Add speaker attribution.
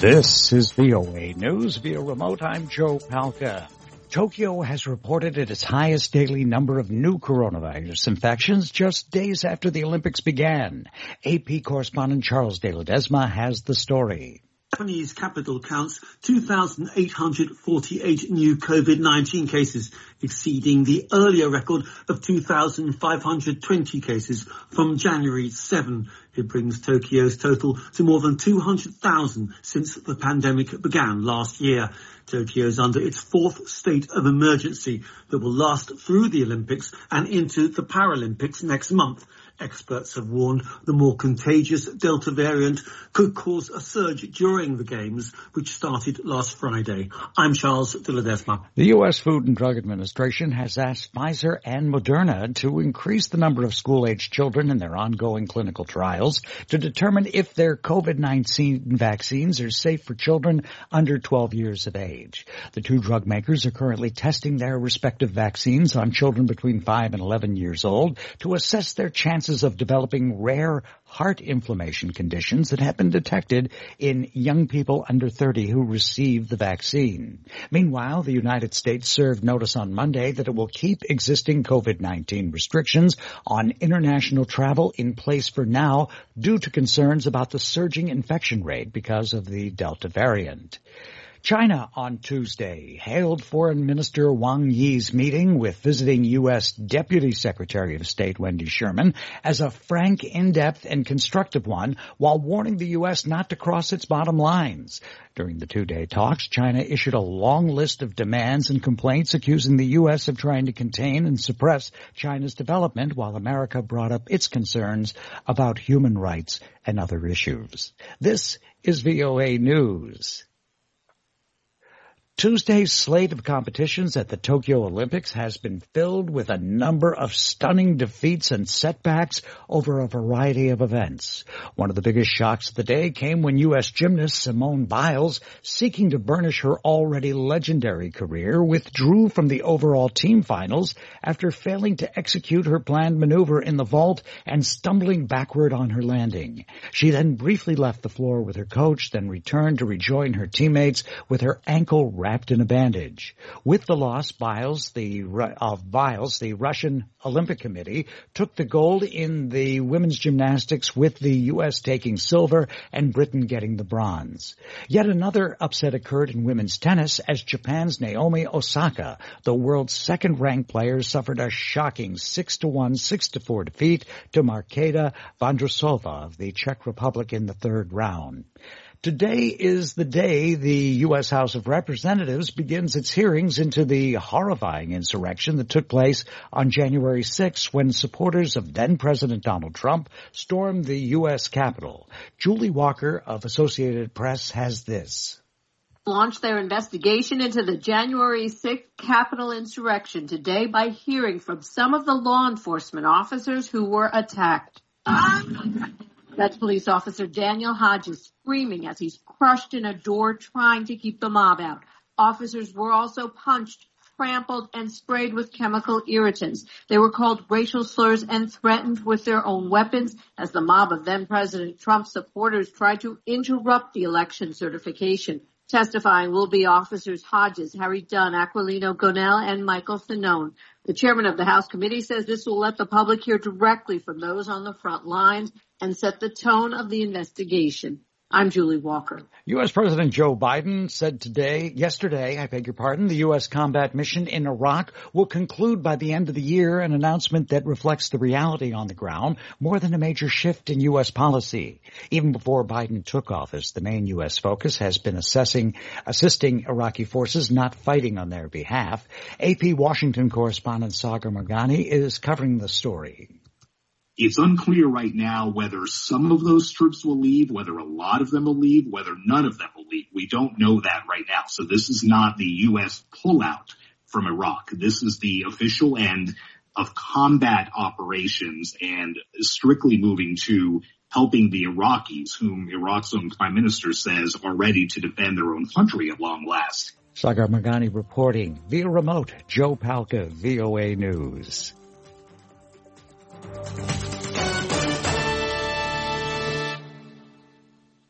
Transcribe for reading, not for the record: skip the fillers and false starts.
Speaker 1: This is VOA News via remote. I'm Joe Palca. Tokyo has reported its highest daily number of new coronavirus infections just days after the Olympics began. AP correspondent Charles de Ledesma has the story.
Speaker 2: Japanese capital counts 2,848 new COVID-19 cases, exceeding the earlier record of 2,520 cases from January 7. It brings Tokyo's total to more than 200,000 since the pandemic began last year. Tokyo is under its fourth state of emergency that will last through the Olympics and into the Paralympics next month. Experts have warned the more contagious Delta variant could cause a surge during the Games, which started last Friday. I'm Charles de Ledesma.
Speaker 1: The U.S. Food and Drug Administration has asked Pfizer and Moderna to increase the number of school-aged children in their ongoing clinical trials to determine if their COVID-19 vaccines are safe for children under 12 years of age. The two drug makers are currently testing their respective vaccines on children between 5 and 11 years old to assess their chances of developing rare heart inflammation conditions that have been detected in young people under 30 who received the vaccine. Meanwhile, the United States served notice on Monday that it will keep existing COVID-19 restrictions on international travel in place for now due to concerns about the surging infection rate because of the Delta variant. China on Tuesday hailed Foreign Minister Wang Yi's meeting with visiting U.S. Deputy Secretary of State Wendy Sherman as a frank, in-depth, and constructive one, while warning the U.S. not to cross its bottom lines. During the two-day talks, China issued a long list of demands and complaints accusing the U.S. of trying to contain and suppress China's development, while America brought up its concerns about human rights and other issues. This is VOA News. Tuesday's slate of competitions at the Tokyo Olympics has been filled with a number of stunning defeats and setbacks over a variety of events. One of the biggest shocks of the day came when U.S. gymnast Simone Biles, seeking to burnish her already legendary career, withdrew from the overall team finals after failing to execute her planned maneuver in the vault and stumbling backward on her landing. She then briefly left the floor with her coach, then returned to rejoin her teammates with her ankle wrapped in a bandage. With the loss, the Russian Olympic Committee took the gold in the women's gymnastics, with the U.S. taking silver and Britain getting the bronze. Yet another upset occurred in women's tennis as Japan's Naomi Osaka, the world's second-ranked player, suffered a shocking 6-1, 6-4 defeat to Marketa Vondrousova of the Czech Republic in the third round. Today is the day the U.S. House of Representatives begins its hearings into the horrifying insurrection that took place on January 6, when supporters of then-President Donald Trump stormed the U.S. Capitol. Julie Walker of Associated Press has this.
Speaker 3: Launched their investigation into the January 6th Capitol insurrection today by hearing from some of the law enforcement officers who were attacked. That's police officer Daniel Hodges screaming as he's crushed in a door trying to keep the mob out. Officers were also punched, trampled, and sprayed with chemical irritants. They were called racial slurs and threatened with their own weapons as the mob of then-President Trump supporters tried to interrupt the election certification. Testifying will be officers Hodges, Harry Dunn, Aquilino Gonell, and Michael Fanone. The chairman of the House committee says this will let the public hear directly from those on the front lines and set the tone of the investigation. I'm Julie Walker.
Speaker 1: U.S. President Joe Biden said yesterday, the U.S. combat mission in Iraq will conclude by the end of the year, an announcement that reflects the reality on the ground more than a major shift in U.S. policy. Even before Biden took office, the main U.S. focus has been assisting Iraqi forces, not fighting on their behalf. AP Washington correspondent Sagar Meghani is covering the story.
Speaker 4: It's unclear right now whether some of those troops will leave, whether a lot of them will leave, whether none of them will leave. We don't know that right now. So this is not the U.S. pullout from Iraq. This is the official end of combat operations and strictly moving to helping the Iraqis, whom Iraq's own prime minister says are ready to defend their own country at long last.
Speaker 1: Sagar Meghani reporting via remote. Joe Palca, VOA News.